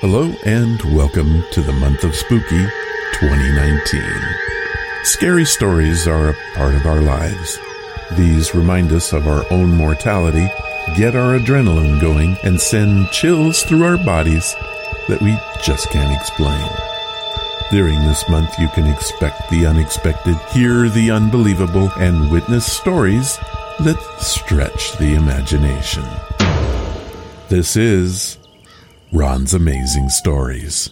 Hello and welcome to the month of Spooky 2019. Scary stories are a part of our lives. These remind us of our own mortality, get our adrenaline going, and send chills through our bodies that we just can't explain. During this month, you can expect the unexpected, hear the unbelievable, and witness stories that stretch the imagination. This is Ron's Amazing Stories.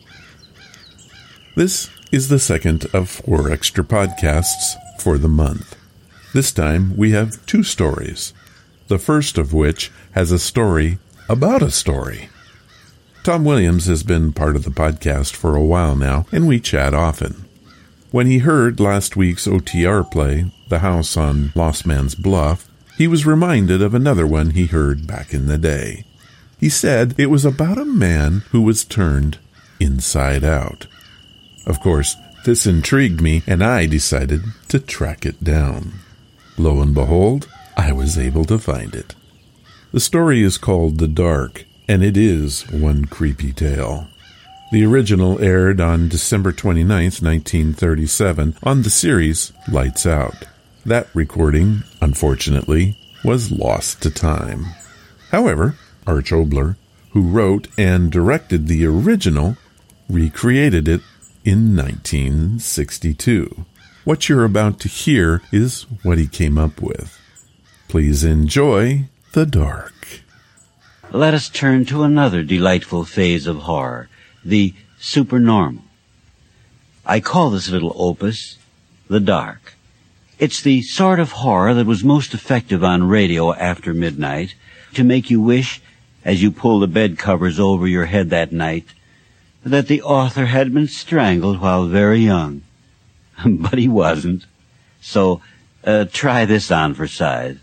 This is the second of 4 extra podcasts for the month. This time we have 2 stories, the first of which has a story about a story. Tom Williams has been part of the podcast for a while now, and we chat often. When he heard last week's OTR play, The House on Lost Man's Bluff, he was reminded of another one he heard back in the day. He said it was about a man who was turned inside out. Of course, this intrigued me, and I decided to track it down. Lo and behold, I was able to find it. The story is called The Dark, and it is one creepy tale. The original aired on December 29th, 1937, on the series Lights Out. That recording, unfortunately, was lost to time. However, Arch Oboler, who wrote and directed the original, recreated it in 1962. What you're about to hear is what he came up with. Please enjoy The Dark. Let us turn to another delightful phase of horror, the supernormal. I call this little opus The Dark. It's the sort of horror that was most effective on radio after midnight to make you wish, as you pull the bed covers over your head that night, that the author had been strangled while very young. But he wasn't. So, try this on for size.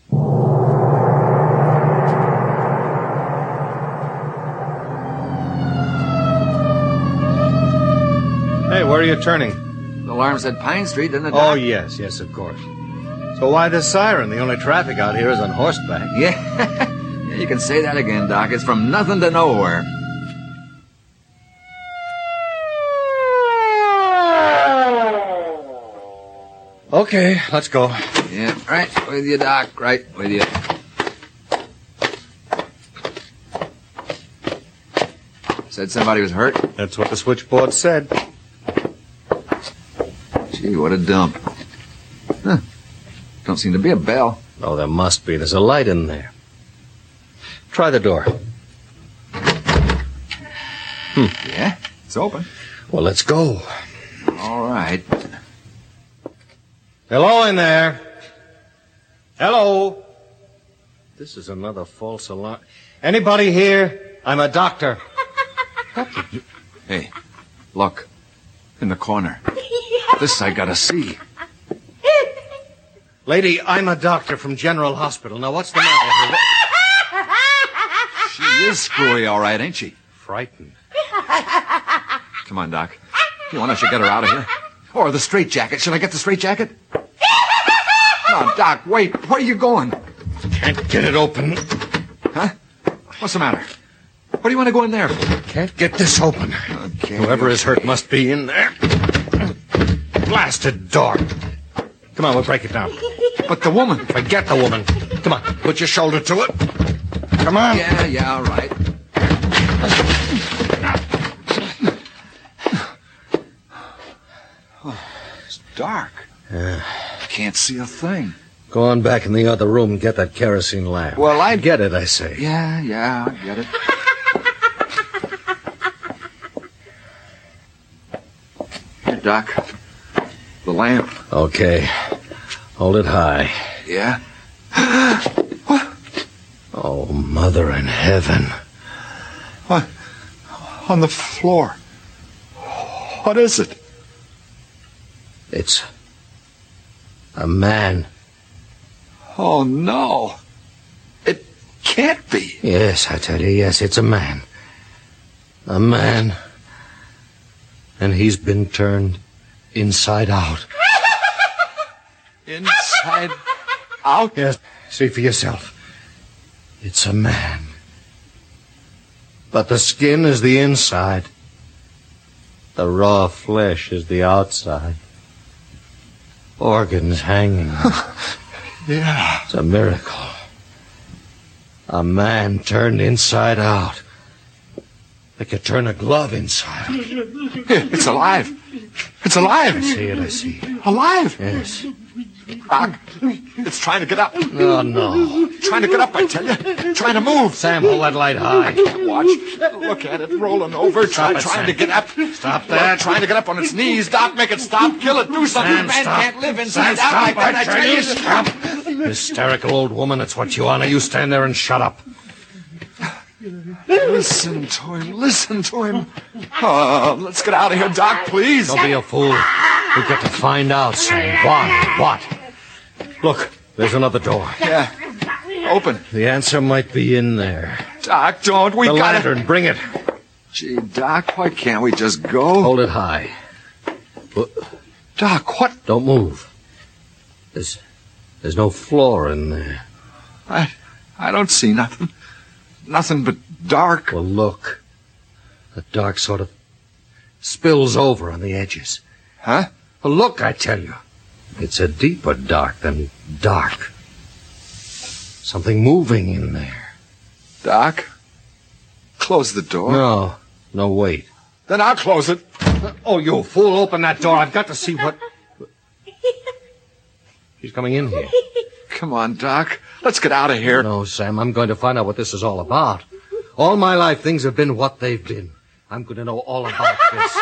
Hey, where are you turning? The alarm said Pine Street, didn't it, Oh, Doc? yes, of course. So why this siren? The only traffic out here is on horseback. Yeah. You can say that again, Doc. It's from nothing to nowhere. Okay, let's go. Yeah, right with you, Doc. Right with you. Said somebody was hurt? That's what the switchboard said. Gee, what a dump. Huh. Don't seem to be a bell. Oh, there must be. There's a light in there. Try the door. Yeah, it's open. Well, let's go. All right. Hello in there. Hello. This is another false alarm. Anybody here? I'm a doctor. Hey, look. In the corner. This I gotta see. Lady, I'm a doctor from General Hospital. Now, what's the matter? She is screwy, all right, ain't she? Frightened. Come on, Doc. You want I should get her out of here? Or the straitjacket. Should I get the straitjacket? Come on, Doc, wait. Where are you going? Can't get it open. Huh? What's the matter? What do you want to go in there for? Can't get this open. Okay. Whoever is hurt must be in there. Blasted door. Come on, we'll break it down. But the woman. Forget the woman. Come on, put your shoulder to it. Come on. Yeah, all right. Oh, it's dark. Can't see a thing. Go on back in the other room and get that kerosene lamp. Well, I get it, I say. Yeah, I get it. Here, Doc. The lamp. Okay. Hold it high. Yeah? What? Oh, Mother in heaven. What? On the floor. What is it? It's a man. Oh, no. It can't be. Yes, I tell you, yes, it's a man. A man. And he's been turned inside out. Inside out? Yes, see for yourself. It's a man. But the skin is the inside. The raw flesh is the outside. Organs hanging. Yeah. It's a miracle. A man turned inside out. They could turn a glove inside. It's alive. It's alive. I see it. Alive. Yes. Doc, it's trying to get up. No. Trying to get up, I tell you. Trying to move. Sam, hold that light high. Watch. Look at it rolling over. Trying to get up. Stop that. Trying to get up on its knees. Doc, make it stop. Kill it. Do something. Sam, Man stop. can't live inside Sam, out like stop, that. I tell you. Stop. Hysterical old woman, that's what you are. Now you stand there and shut up. Listen to him. Oh, let's get out of here, Doc, please. Don't be a fool. We've got to find out, Sam. What? Look, there's another door. Yeah. Open. The answer might be in there. Doc, don't. We The gotta... lantern, bring it. Gee, Doc, why can't we just go? Hold it high. Doc, what? Don't move. There's no floor in there. I don't see nothing. Nothing but dark. Well, look. The dark sort of spills over on the edges. Huh? Well, look, I tell you. It's a deeper dark than dark. Something moving in there. Doc, close the door. No, wait. Then I'll close it. Oh, you fool, open that door. I've got to see what... She's coming in here. Come on, Doc. Let's get out of here. No, Sam, I'm going to find out what this is all about. All my life, things have been what they've been. I'm going to know all about this.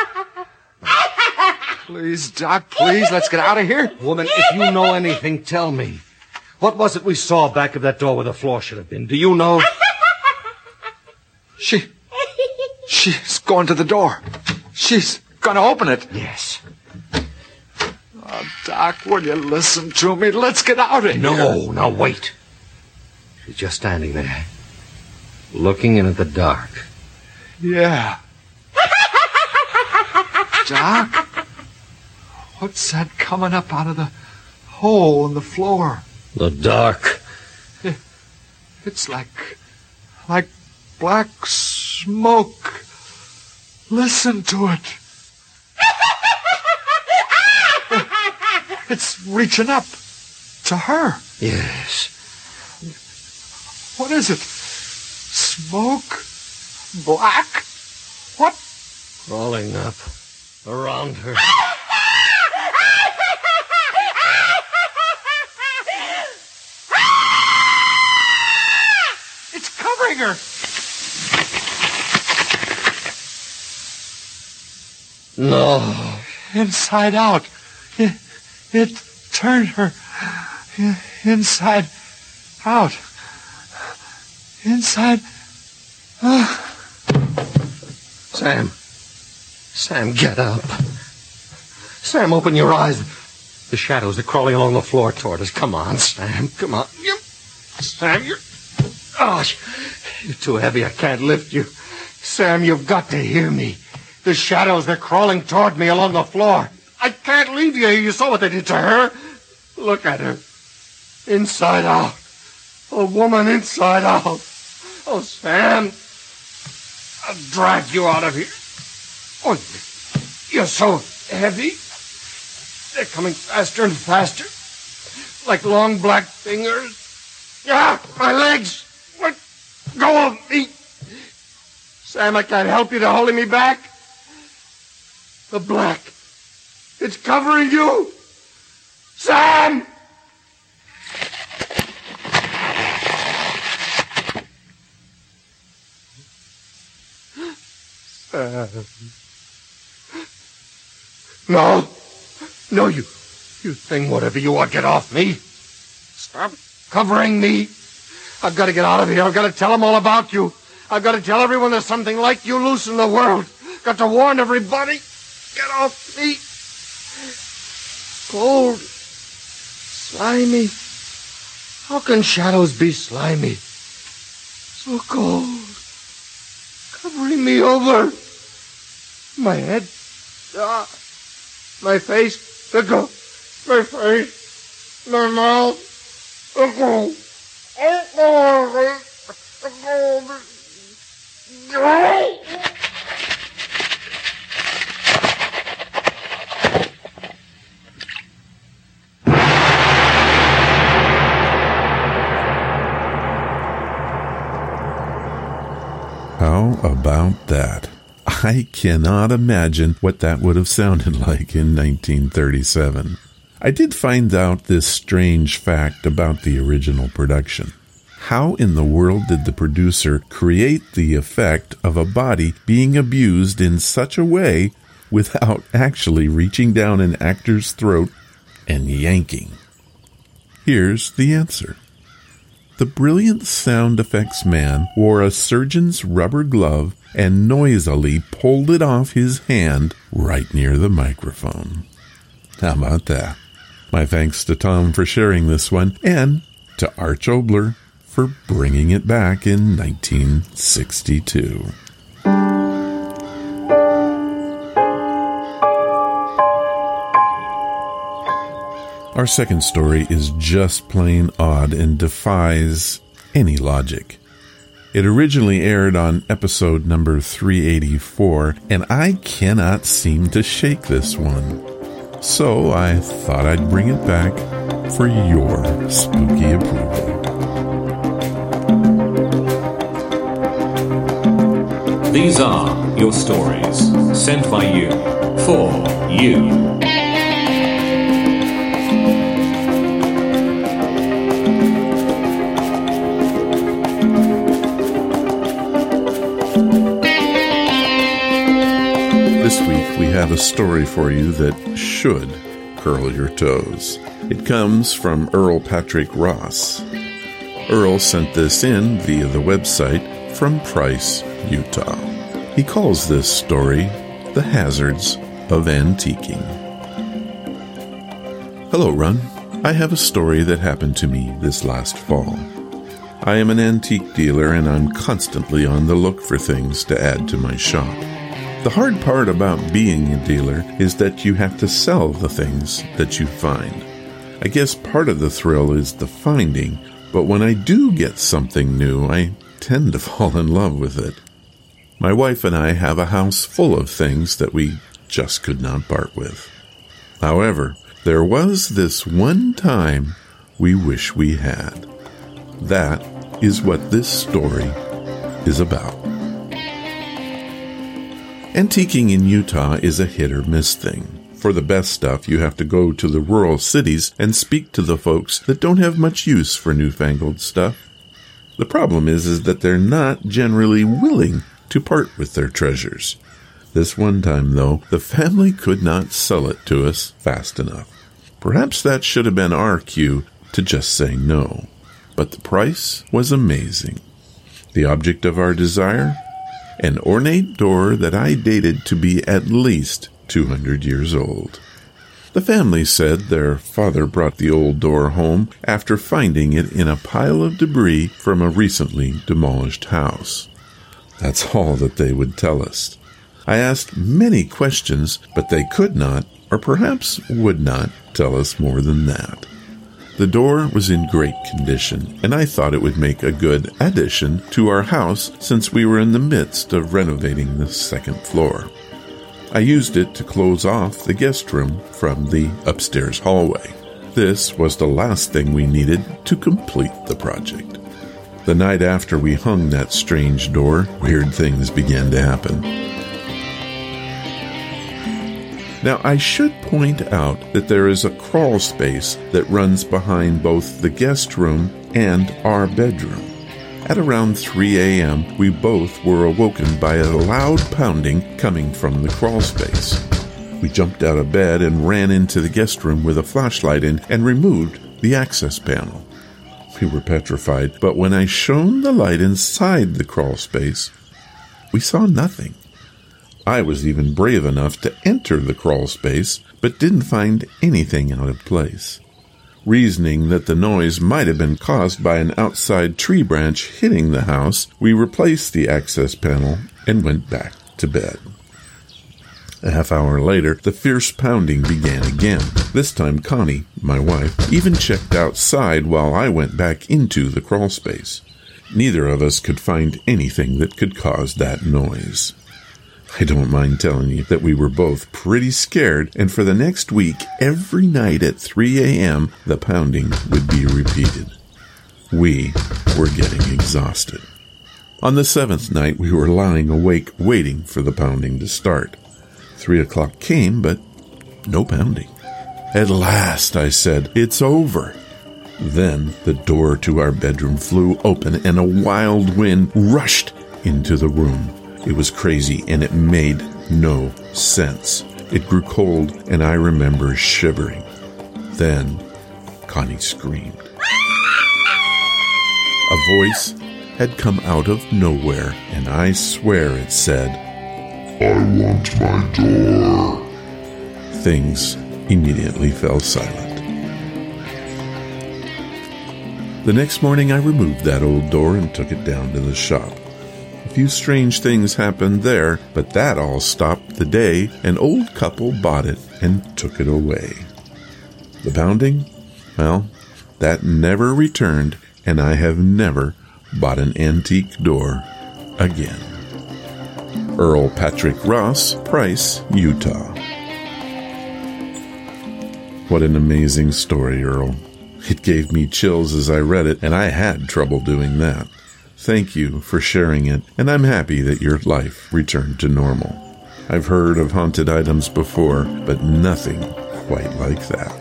Please, Doc, please, let's get out of here. Woman, if you know anything, tell me. What was it we saw back of that door where the floor should have been? Do you know? She's going to the door. She's going to open it. Yes. Oh, Doc, will you listen to me? Let's get out of here. No, now wait. She's just standing there, looking in at the dark. Yeah. Doc, what's that coming up out of the hole in the floor? The dark. It's like black smoke. Listen to it. It's reaching up to her. Yes. What is it? Smoke? Black? What? Crawling up around her. It's covering her. No. Inside out. It turned her inside out. Inside. Sam, get up. Sam, open your eyes. The shadows are crawling along the floor toward us. Come on, Sam. Come on. Sam, you're... Oh, you're too heavy. I can't lift you. Sam, you've got to hear me. The shadows, they're crawling toward me along the floor. I can't leave you. You saw what they did to her. Look at her. Inside out. A woman inside out. Oh, Sam. I'll drag you out of here. Oh, you're so heavy. They're coming faster and faster. Like long black fingers. Ah, my legs. Let go of me. Sam, I can't help you. They're holding me back. The black. It's covering you. Sam! No, you thing, whatever you are, get off me. Stop covering me. I've got to get out of here. I've got to tell them all about you. I've got to tell everyone there's something like you loose in the world. Got to warn everybody. Get off me. Cold. Slimy. How can shadows be slimy? So cold. Covering me over. My head. My face. My face. My mouth. How about that? I cannot imagine what that would have sounded like in 1937. I did find out this strange fact about the original production. How in the world did the producer create the effect of a body being abused in such a way without actually reaching down an actor's throat and yanking? Here's the answer. The brilliant sound effects man wore a surgeon's rubber glove and noisily pulled it off his hand right near the microphone. How about that? My thanks to Tom for sharing this one, and to Arch Oboler for bringing it back in 1962. Our second story is just plain odd and defies any logic. It originally aired on episode number 384, and I cannot seem to shake this one. So I thought I'd bring it back for your spooky approval. These are your stories, sent by you, for you. This week we have a story for you that should curl your toes. It comes from Earl Patrick Ross. Earl sent this in via the website from Price, Utah. He calls this story The Hazards of Antiquing. Hello, Ron. I have a story that happened to me this last fall. I am an antique dealer and I'm constantly on the look for things to add to my shop. The hard part about being a dealer is that you have to sell the things that you find. I guess part of the thrill is the finding, but when I do get something new, I tend to fall in love with it. My wife and I have a house full of things that we just could not part with. However, there was this one time we wish we had. That is what this story is about. Antiquing in Utah is a hit-or-miss thing. For the best stuff, you have to go to the rural cities and speak to the folks that don't have much use for newfangled stuff. The problem is that they're not generally willing to part with their treasures. This one time, though, the family could not sell it to us fast enough. Perhaps that should have been our cue to just say no. But the price was amazing. The object of our desire? An ornate door that I dated to be at least 200 years old. The family said their father brought the old door home after finding it in a pile of debris from a recently demolished house. That's all that they would tell us. I asked many questions, but they could not, or perhaps would not, tell us more than that. The door was in great condition, and I thought it would make a good addition to our house since we were in the midst of renovating the second floor. I used it to close off the guest room from the upstairs hallway. This was the last thing we needed to complete the project. The night after we hung that strange door, weird things began to happen. Now, I should point out that there is a crawl space that runs behind both the guest room and our bedroom. At around 3 a.m., we both were awoken by a loud pounding coming from the crawl space. We jumped out of bed and ran into the guest room with a flashlight and removed the access panel. We were petrified, but when I shone the light inside the crawl space, we saw nothing. I was even brave enough to enter the crawl space, but didn't find anything out of place. Reasoning that the noise might have been caused by an outside tree branch hitting the house, we replaced the access panel and went back to bed. A half hour later, the fierce pounding began again. This time Connie, my wife, even checked outside while I went back into the crawl space. neither of us could find anything that could cause that noise. I don't mind telling you that we were both pretty scared, and for the next week, every night at 3 a.m., the pounding would be repeated. We were getting exhausted. On the 7th night, we were lying awake waiting for the pounding to start. 3 o'clock came, but no pounding. At last, I said, "It's over." Then the door to our bedroom flew open and a wild wind rushed into the room. It was crazy and it made no sense. It grew cold and I remember shivering. Then Connie screamed. A voice had come out of nowhere, and I swear it said, "I want my door." Things immediately fell silent. The next morning I removed that old door and took it down to the shop. A few strange things happened there, but that all stopped the day an old couple bought it and took it away. The pounding? Well, that never returned, and I have never bought an antique door again. Earl Patrick Ross, Price, Utah. What an amazing story, Earl. It gave me chills as I read it, and I had trouble doing that. Thank you for sharing it, and I'm happy that your life returned to normal. I've heard of haunted items before, but nothing quite like that.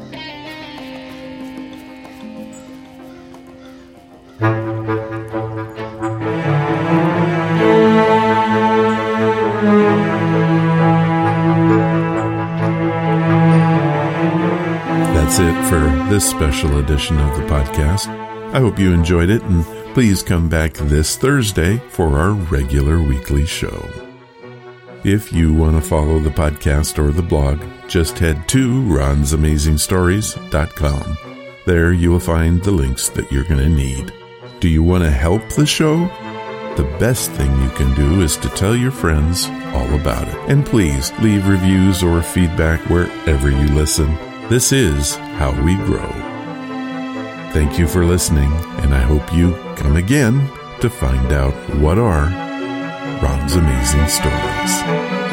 That's it for this special edition of the podcast. I hope you enjoyed it, and please come back this Thursday for our regular weekly show. If you want to follow the podcast or the blog, just head to ronsamazingstories.com. There you will find the links that you're going to need. Do you want to help the show? The best thing you can do is to tell your friends all about it. And please leave reviews or feedback wherever you listen. This is how we grow. Thank you for listening, and I hope you come again to find out what are Ron's Amazing Stories.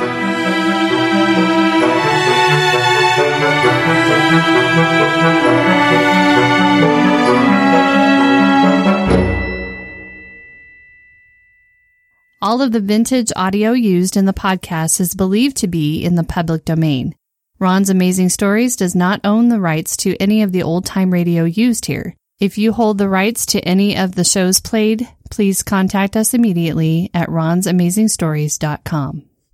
All of the vintage audio used in the podcast is believed to be in the public domain. Ron's Amazing Stories does not own the rights to any of the old-time radio used here. If you hold the rights to any of the shows played, please contact us immediately at ronsamazingstories.com.